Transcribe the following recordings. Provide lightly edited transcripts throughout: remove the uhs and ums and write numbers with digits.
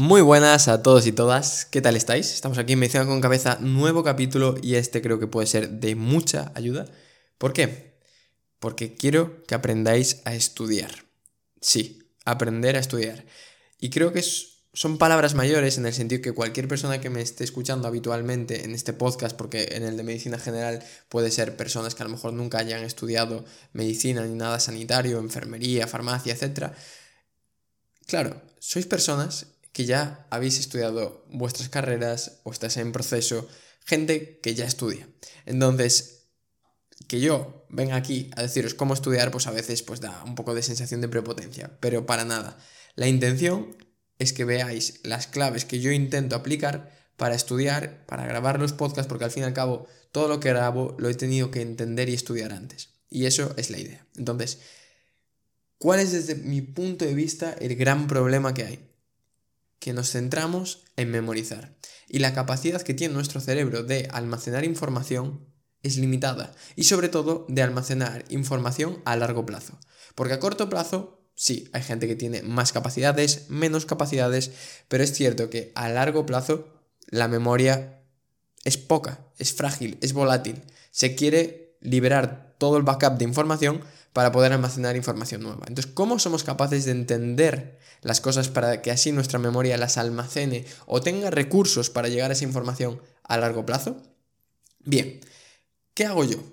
Muy buenas a todos y todas, ¿qué tal estáis? Estamos aquí en Medicina con Cabeza, nuevo capítulo y este creo que puede ser de mucha ayuda. ¿Por qué? Porque quiero que aprendáis a estudiar. Sí, aprender a estudiar. Y creo que son palabras mayores en el sentido que cualquier persona que me esté escuchando habitualmente en este podcast, porque en el de medicina general puede ser personas que a lo mejor nunca hayan estudiado medicina ni nada sanitario, enfermería, farmacia, etc. Claro, sois personas que ya habéis estudiado vuestras carreras o estáis en proceso, gente que ya estudia. Entonces, que yo venga aquí a deciros cómo estudiar, pues a veces pues da un poco de sensación de prepotencia, pero para nada. La intención es que veáis las claves que yo intento aplicar para estudiar, para grabar los podcasts, porque al fin y al cabo todo lo que grabo lo he tenido que entender y estudiar antes. Y eso es la idea. Entonces, ¿cuál es desde mi punto de vista el gran problema que hay? Que nos centramos en memorizar. Y la capacidad que tiene nuestro cerebro de almacenar información es limitada. Y sobre todo de almacenar información a largo plazo. Porque a corto plazo, sí, hay gente que tiene más capacidades, menos capacidades, pero es cierto que a largo plazo la memoria es poca, es frágil, es volátil. Se quiere liberar todo el backup de información para poder almacenar información nueva. Entonces, ¿cómo somos capaces de entender las cosas para que así nuestra memoria las almacene o tenga recursos para llegar a esa información a largo plazo? Bien, ¿qué hago yo?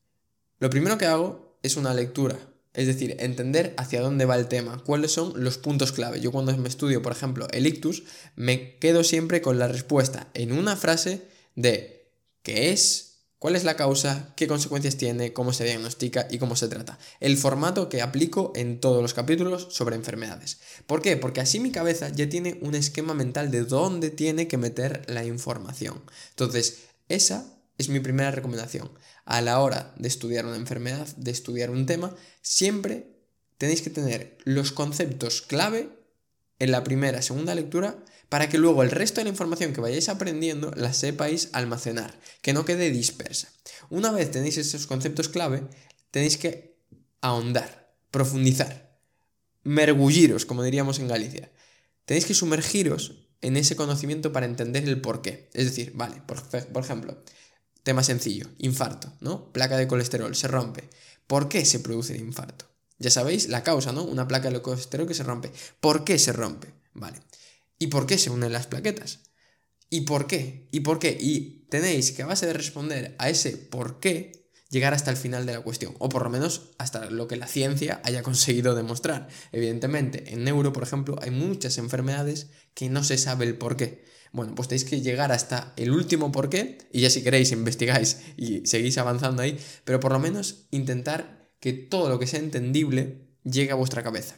Lo primero que hago es una lectura, es decir, entender hacia dónde va el tema, cuáles son los puntos clave. Yo cuando me estudio, por ejemplo, el ictus, me quedo siempre con la respuesta en una frase de qué es, cuál es la causa, qué consecuencias tiene, cómo se diagnostica y cómo se trata. El formato que aplico en todos los capítulos sobre enfermedades. ¿Por qué? Porque así mi cabeza ya tiene un esquema mental de dónde tiene que meter la información. Entonces, esa es mi primera recomendación. A la hora de estudiar una enfermedad, de estudiar un tema, siempre tenéis que tener los conceptos clave en la primera, segunda lectura, para que luego el resto de la información que vayáis aprendiendo la sepáis almacenar, que no quede dispersa. Una vez tenéis esos conceptos clave, tenéis que ahondar, profundizar, mergulliros, como diríamos en Galicia. Tenéis que sumergiros en ese conocimiento para entender el porqué. Es decir, vale, por ejemplo, tema sencillo, infarto, ¿no? Placa de colesterol, se rompe. ¿Por qué se produce el infarto? Ya sabéis la causa, ¿no? Una placa de colesterol que se rompe. ¿Por qué se rompe? Vale. ¿Y por qué se unen las plaquetas? ¿Y por qué? ¿Y por qué? Y tenéis que a base de responder a ese por qué llegar hasta el final de la cuestión, o por lo menos hasta lo que la ciencia haya conseguido demostrar. Evidentemente, en neuro, por ejemplo, hay muchas enfermedades que no se sabe el por qué. Bueno, pues tenéis que llegar hasta el último por qué, y ya si queréis investigáis y seguís avanzando ahí, pero por lo menos intentar que todo lo que sea entendible llegue a vuestra cabeza.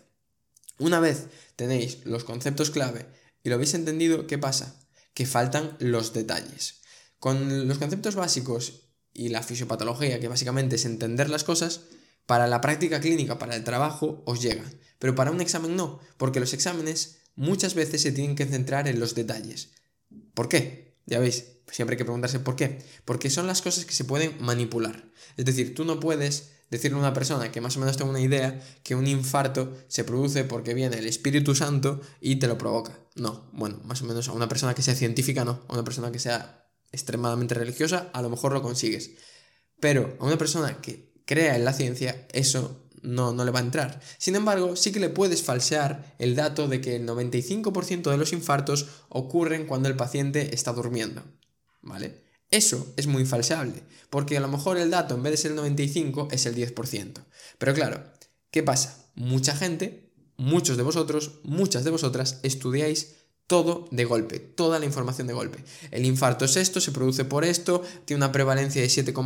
Una vez tenéis los conceptos clave y lo habéis entendido, ¿qué pasa? Que faltan los detalles. Con los conceptos básicos y la fisiopatología, que básicamente es entender las cosas, para la práctica clínica, para el trabajo, os llega. Pero para un examen no, porque los exámenes muchas veces se tienen que centrar en los detalles. ¿Por qué? Ya veis, siempre hay que preguntarse por qué. Porque son las cosas que se pueden manipular. Es decir, tú no puedes decirle a una persona que más o menos tenga una idea que un infarto se produce porque viene el Espíritu Santo y te lo provoca. No, bueno, más o menos a una persona que sea científica no, a una persona que sea extremadamente religiosa a lo mejor lo consigues. Pero a una persona que crea en la ciencia eso no le va a entrar. Sin embargo, sí que le puedes falsear el dato de que el 95% de los infartos ocurren cuando el paciente está durmiendo. ¿Vale? Eso es muy falseable, porque a lo mejor el dato en vez de ser el 95 es el 10%. Pero claro, ¿qué pasa? Mucha gente, muchos de vosotros, muchas de vosotras estudiáis todo de golpe, toda la información de golpe. El infarto es esto, se produce por esto, tiene una prevalencia de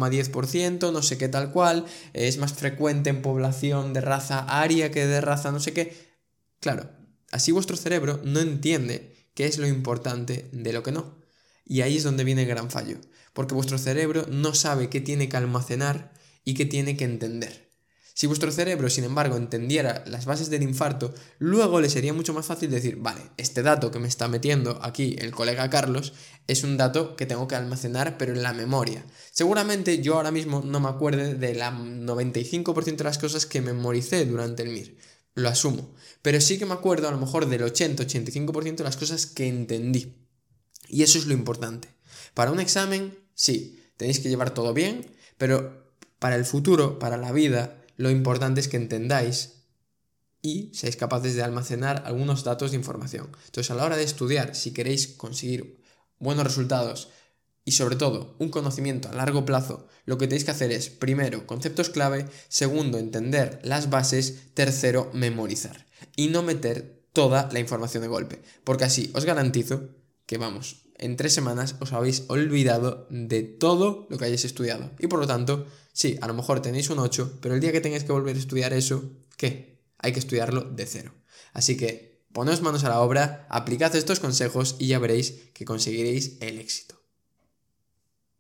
7,10%, no sé qué tal cual, es más frecuente en población de raza aria que de raza no sé qué. Claro, así vuestro cerebro no entiende qué es lo importante de lo que no. Y ahí es donde viene el gran fallo, porque vuestro cerebro no sabe qué tiene que almacenar y qué tiene que entender. Si vuestro cerebro, sin embargo, entendiera las bases del infarto, luego le sería mucho más fácil decir, vale, este dato que me está metiendo aquí el colega Carlos es un dato que tengo que almacenar pero en la memoria. Seguramente yo ahora mismo no me acuerde de la 95% de las cosas que memoricé durante el MIR, lo asumo. Pero sí que me acuerdo a lo mejor del 80-85% de las cosas que entendí. Y eso es lo importante. Para un examen, sí, tenéis que llevar todo bien, pero para el futuro, para la vida, lo importante es que entendáis y seáis capaces de almacenar algunos datos de información. Entonces, a la hora de estudiar, si queréis conseguir buenos resultados y sobre todo un conocimiento a largo plazo, lo que tenéis que hacer es, primero, conceptos clave, segundo, entender las bases, tercero, memorizar y no meter toda la información de golpe, porque así os garantizo que vamos, en 3 semanas os habéis olvidado de todo lo que hayáis estudiado y por lo tanto, sí, a lo mejor tenéis un 8, pero el día que tengáis que volver a estudiar eso, ¿qué? Hay que estudiarlo de cero. Así que poneos manos a la obra, aplicad estos consejos y ya veréis que conseguiréis el éxito.